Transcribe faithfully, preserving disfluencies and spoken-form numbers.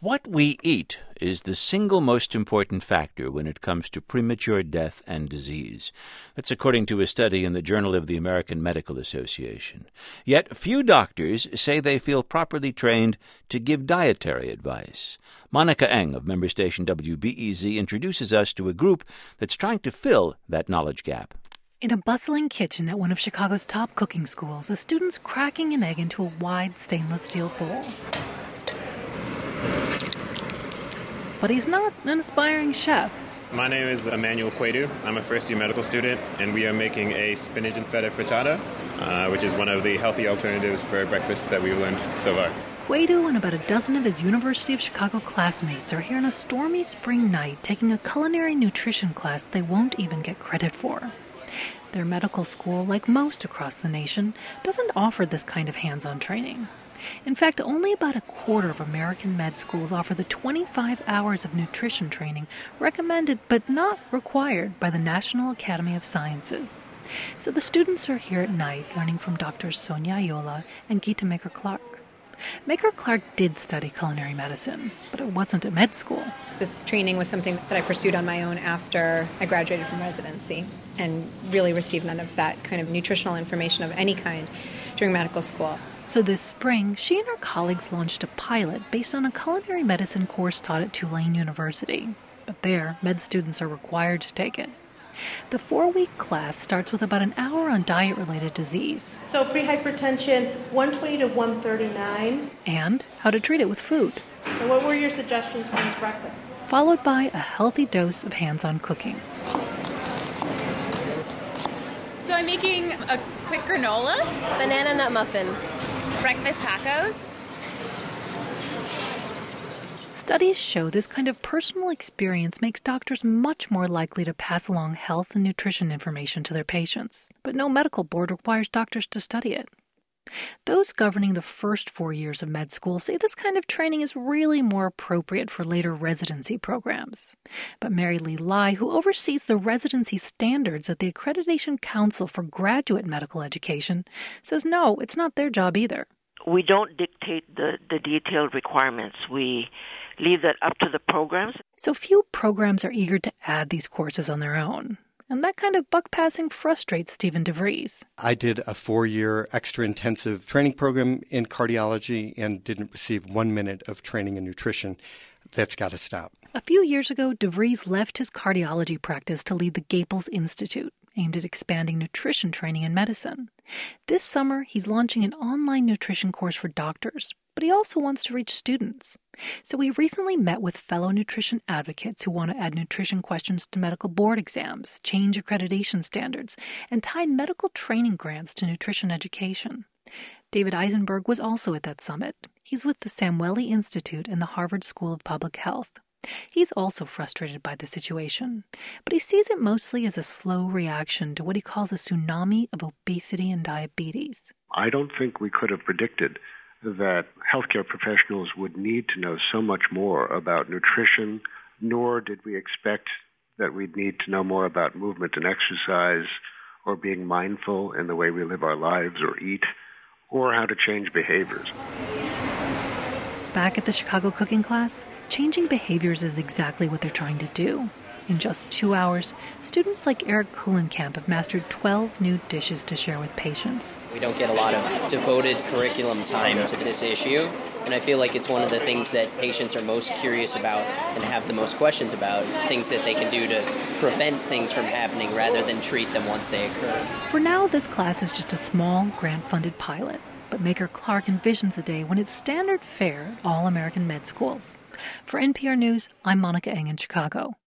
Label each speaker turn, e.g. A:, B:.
A: What we eat is the single most important factor when it comes to premature death and disease. That's according to a study in the Journal of the American Medical Association. Yet few doctors say they feel properly trained to give dietary advice. Monica Eng of member station W B E Z introduces us to a group that's trying to fill that knowledge gap.
B: In a bustling kitchen at one of Chicago's top cooking schools, a student's cracking an egg into a wide stainless steel bowl. But he's not an aspiring chef.
C: My name is Emmanuel Quaidu. I'm a first-year medical student, and we are making a spinach and feta frittata, uh, which is one of the healthy alternatives for breakfast that we've learned so far.
B: Quaidu and about a dozen of his University of Chicago classmates are here on a stormy spring night taking a culinary nutrition class they won't even get credit for. Their medical school, like most across the nation, doesn't offer this kind of hands-on training. In fact, only about a quarter of American med schools offer the twenty-five hours of nutrition training recommended but not required by the National Academy of Sciences. So the students are here at night learning from Doctors Sonia Ayola and Gita Maker-Clark. Maker-Clark did study culinary medicine, but it wasn't at med school.
D: This training was something that I pursued on my own after I graduated from residency and really received none of that kind of nutritional information of any kind during medical school.
B: So this spring, she and her colleagues launched a pilot based on a culinary medicine course taught at Tulane University. But there, med students are required to take it. The four-week class starts with about an hour on diet-related disease.
E: So pre-hypertension, one twenty to one thirty-nine.
B: And how to treat it with food.
E: So what were your suggestions for his breakfast?
B: Followed by a healthy dose of hands-on cooking.
F: So I'm making a quick granola.
G: Banana nut muffin.
F: Breakfast tacos.
B: Studies show this kind of personal experience makes doctors much more likely to pass along health and nutrition information to their patients. But no medical board requires doctors to study it. Those governing the first four years of med school say this kind of training is really more appropriate for later residency programs. But Mary Lee Lai, who oversees the residency standards at the Accreditation Council for Graduate Medical Education, says no, it's not their job either.
H: We don't dictate the, the detailed requirements. We leave that up to the programs.
B: So few programs are eager to add these courses on their own. And that kind of buck passing frustrates Stephen DeVries.
I: I did a four-year extra-intensive training program in cardiology and didn't receive one minute of training in nutrition. That's got to stop.
B: A few years ago, DeVries left his cardiology practice to lead the Gaples Institute, aimed at expanding nutrition training in medicine. This summer, he's launching an online nutrition course for doctors, but he also wants to reach students. So we recently met with fellow nutrition advocates who want to add nutrition questions to medical board exams, change accreditation standards, and tie medical training grants to nutrition education. David Eisenberg was also at that summit. He's with the Samueli Institute and the Harvard School of Public Health. He's also frustrated by the situation, but he sees it mostly as a slow reaction to what he calls a tsunami of obesity and diabetes.
J: I don't think we could have predicted that healthcare professionals would need to know so much more about nutrition, nor did we expect that we'd need to know more about movement and exercise, or being mindful in the way we live our lives or eat, or how to change behaviors.
B: Back at the Chicago cooking class, changing behaviors is exactly what they're trying to do. In just two hours, students like Eric Kuhlenkamp have mastered twelve new dishes to share with patients.
K: We don't get a lot of devoted curriculum time to this issue, and I feel like it's one of the things that patients are most curious about and have the most questions about, things that they can do to prevent things from happening rather than treat them once they occur.
B: For now, this class is just a small, grant-funded pilot, but Maker-Clark envisions a day when it's standard fare at all American med schools. For N P R News, I'm Monica Eng in Chicago.